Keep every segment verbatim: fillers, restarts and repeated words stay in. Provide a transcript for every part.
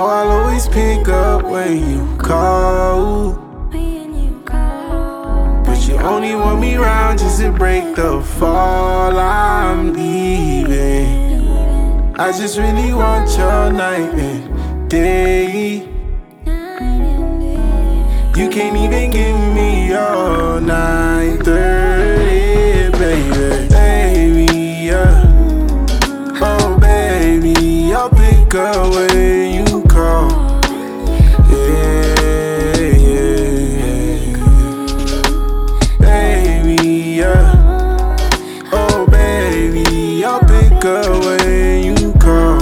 Oh, I'll always pick up when you call. But you only want me round just to break the fall. I'm leaving. I just really want your night and day. You can't even give me your nine thirty, baby, baby, yeah. Oh, baby, I'll pick up when you call. Yeah, yeah, yeah. Baby, yeah. Oh, baby, I'll pick up when you call.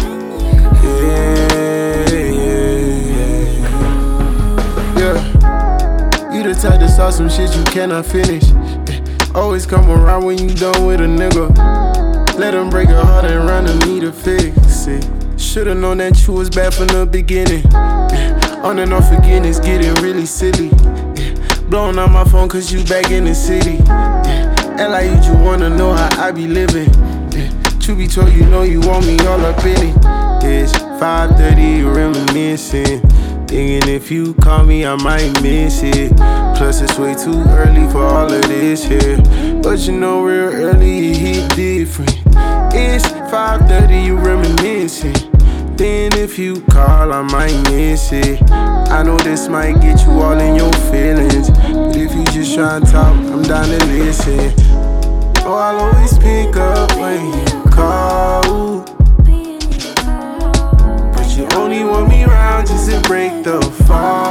Yeah, yeah, yeah. Yeah. You the type to start some shit you cannot finish. Always come around when you done with a nigga. Let him break your heart and run to me to fix it. Should've known that you was bad from the beginning. Yeah. On and off again, it's getting really silly. Yeah. Blowing on my phone cause you back in the city. Yeah. And like you just wanna know how I be living. Yeah. Truth be told, you know you want me all up in it. It's five thirty, you reminiscing. Thinking if you call me, I might miss it. Plus it's way too early for all of this here. But you know real early it hit different. It's five thirty, you reminiscing. Then if you call, I might miss it. I know this might get you all in your feelings, but if you just try to talk, I'm down to listen. Oh, I'll always pick up when you call. But you only want me round just to break the fall.